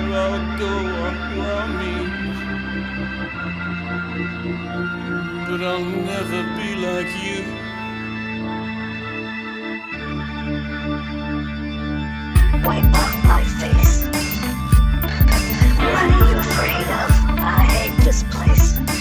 I'll go on running, but I'll never be like you.